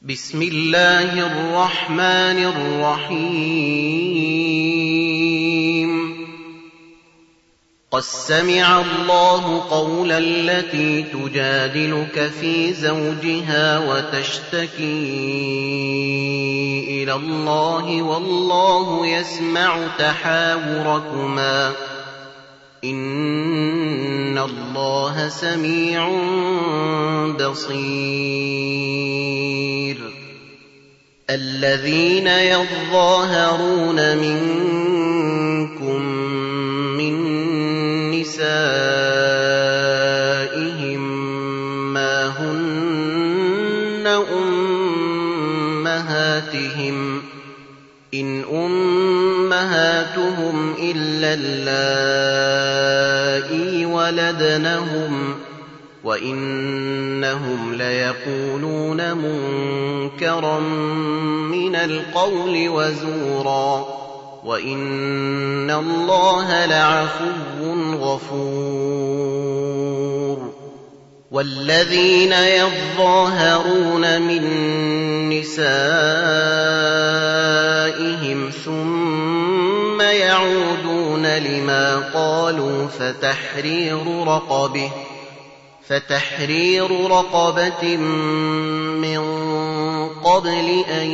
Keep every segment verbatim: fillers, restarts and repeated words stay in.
بسم الله الرحمن الرحيم قد سمع الله قول التي تجادلك في زوجها وتشتكي إلى الله والله يسمع تحاوركما إن الله سميع بصير الذين يظاهرون منكم من نسائهم ما هن أمهاتهم إن أمهاتهم إلا اللائي ولدنهم وإنهم ليقولون منكرا من القول وزورا وإن الله لعفو غفور والذين يظاهرون من نسائهم ثم يعودون لما قالوا فتحرير رقبه فتحرير رقبة من قبل أن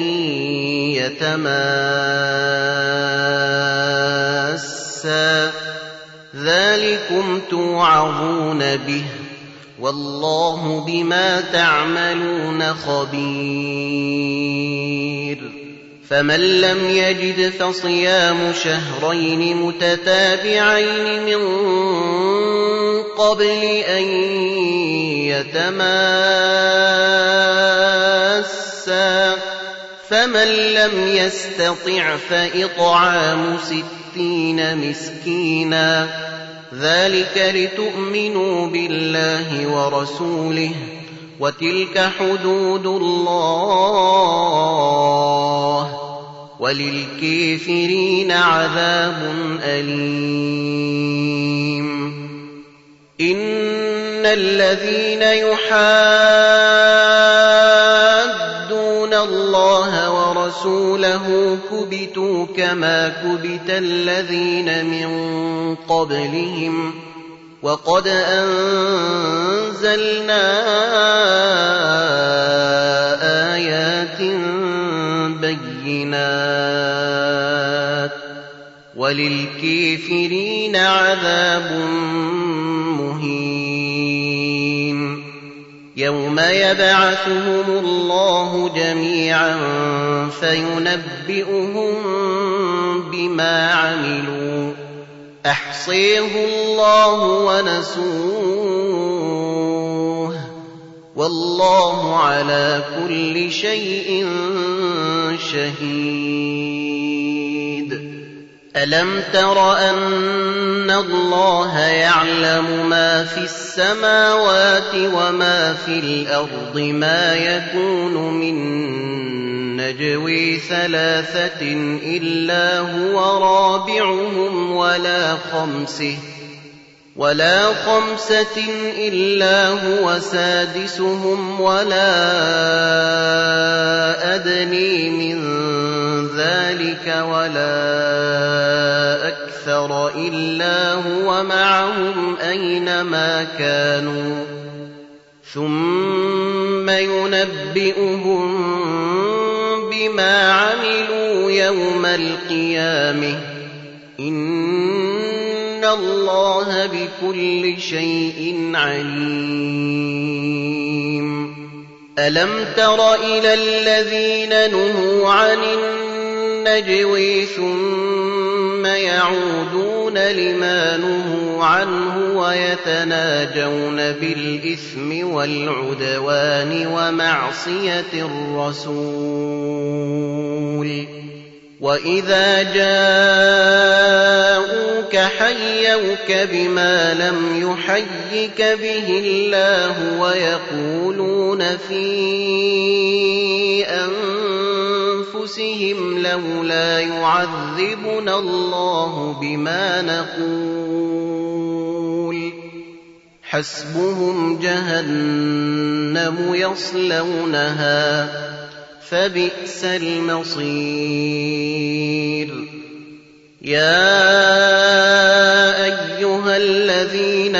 يتماسا ذلكم توعظون به والله بما تعملون خبير فمن لم يجد فصيام شهرين متتابعين من قبل أن يتماسا فمن لم يستطع فإطعام ستين مسكينا ذلك لتؤمنوا بالله ورسوله وتلك حدود الله وللكافرين عذاب أليم إن الذين يحادون الله ورسوله كبتوا كما كبت الذين من قبلهم وقد أنزلنا آيات بينات وللكافرين عذاب مهين يوم يبعثهم الله جميعا فينبئهم بما عملوا أحصيه الله ونسوه والله على كل شيء شهيد ألم تر أن الله يعلم ما في السماوات وما في الأرض ما يكون من نجوي ثلاثة إلا هو رابعهم ولا خمسة ولا خمسة إلا هو سادسهم ولا أدني من ذلك ولا أكثر إلا هو معهم أينما كانوا ثم ينبئهم بما عملوا يوم القيامة إن الله بكل شيء عليم ألم تر إلى الذين نهوا عن النجوى ثم يعودون لما نهوا عنه ويتناجون بالإثم والعدوان ومعصية الرسول وإذا جاءوك حيوك بما لم يحيك به الله ويقولون في أنفسهم لولا يعذبنا الله بما نقول حسبهم جهنم يصلونها فبئس المصير. يا أيها الذين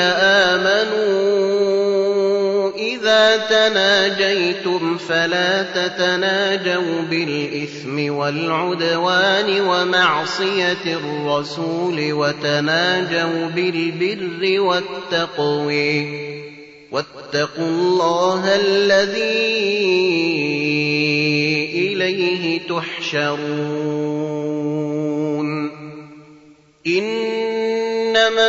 آمنوا إذا تناجيتم فلا تتناجوا بالإثم والعدوان ومعصية الرسول وتناجوا بالبر والتقوى واتقوا الله الذي إليه تحشرون. إنما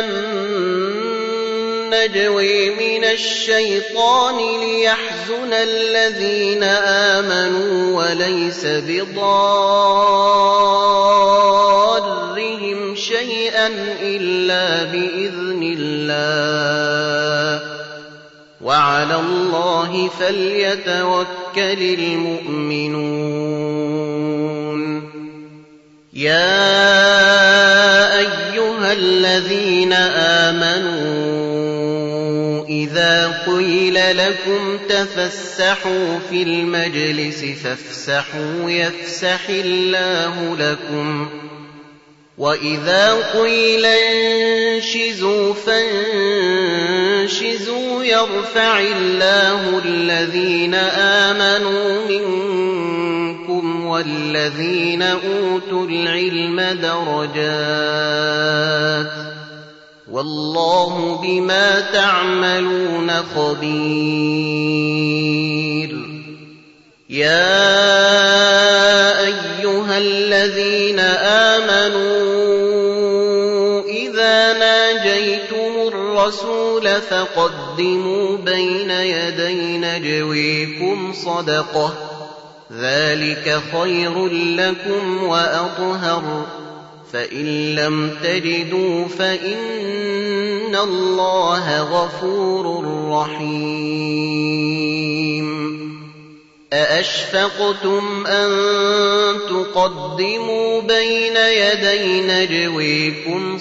النجوى من الشيطان ليحزن الذين آمنوا وليس بضارهم شيئا إلا بإذن الله وعلى الله فليتوكل المؤمنون. يا أيها الذين آمنوا إذا قيل لكم تفسحوا في المجلس فافسحوا يفسح الله لكم وإذا قيل انشزوا فانشزوا يرفع الله الذين آمنوا منكم والذين أوتوا العلم درجات والله بما تعملون خبير. يا أيها الذين آمنوا إذا ناجيتم الرسول فقدموا بين يدي نجويكم صدقة ذلك خير لكم وأطهر فإن لم تجدوا فإن الله غفور رحيم. أأشفقتم أن تقدموا بين يدي نجويكم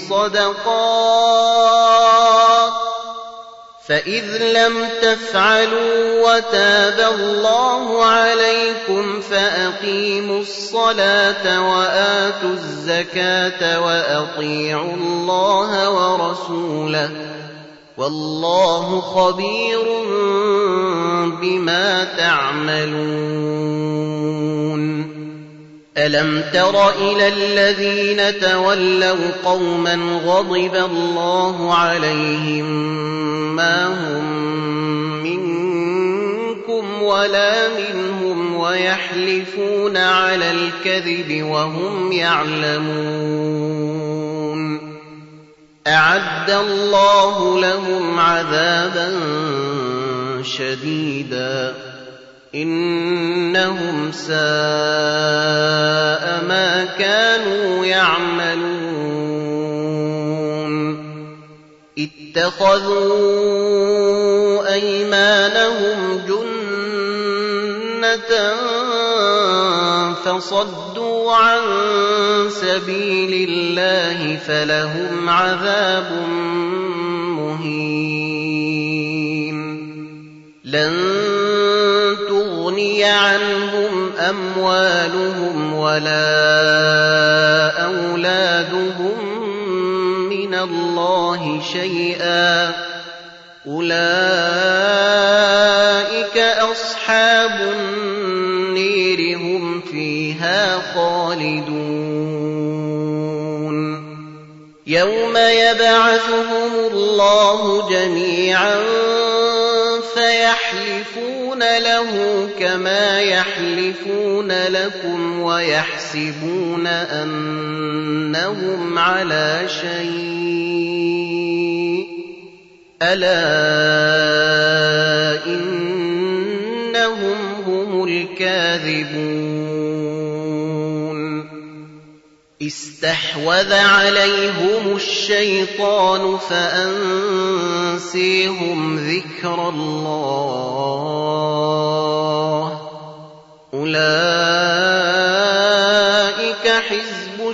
صدقات فإذ لم تفعلوا وتاب الله عليكم فأقيموا الصلاة وآتوا الزكاة وأطيعوا الله ورسوله والله خبير بما تعملون. ألم تر إلى الذين تولوا قوما غضب الله عليهم ما هم منكم ولا منهم ويحلفون على الكذب وهم يعلمون أعد الله لهم عذابا شديدا إنهم ساء ما كانوا يعملون. اتخذوا أيمانهم جنة فصدوا عن سبيل الله فلهم عذاب مهين. لن تغني عنهم أموالهم ولا أولادهم من الله شيئا أولئك أصحاب النير هم فيها خالدون. يوم يبعثهم الله جميعا فيحلفون له كما يحلفون لكم ويحسبون أنهم على شيء ألا إنهم هم الكاذبون. استحوذ عليهم الشيطان فأنسيهم ذكر الله أولئك حزب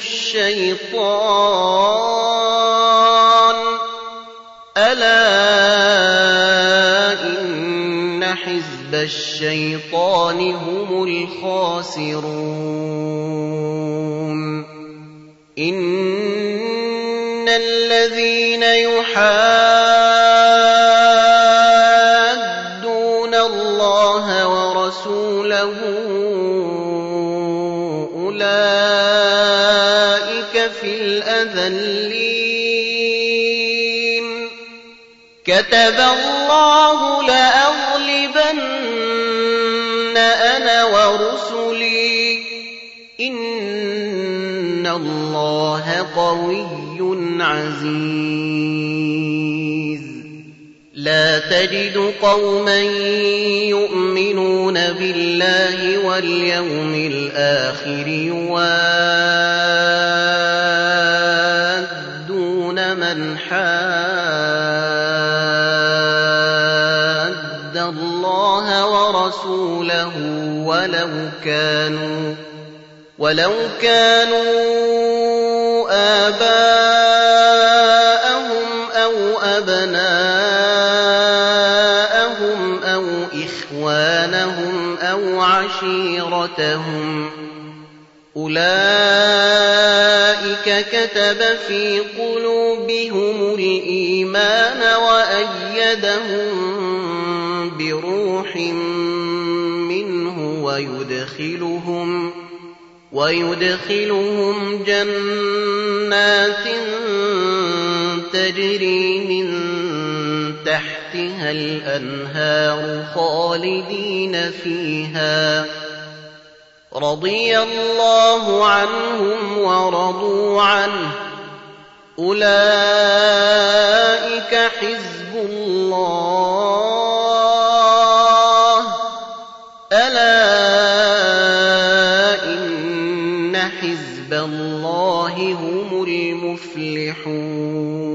الشيطان ألا إن حزب الشيطان الشيطان هم الخاسرون إن الذين يحادون الله ورسوله أولئك في الأذلين كتب الله لأغلبن أنا ورسلي إن الله قوي عزيز لا تجد قوما يؤمنون بالله واليوم الآخر يوادون من حاد الله ورسوله ولو كانوا ولو كانوا آباءهم أو أبناءهم أو إخوانهم أو عشيرتهم أولئك كتب في قلوبهم الإيمان وأيدهم بروح منه ويدخلهم ويدخلهم جنات تجري من تحتها الأنهار خالدين فيها رضي الله عنهم ورضوا عنه أولئك حزب الله ألا إن حزب الله هم المفلحون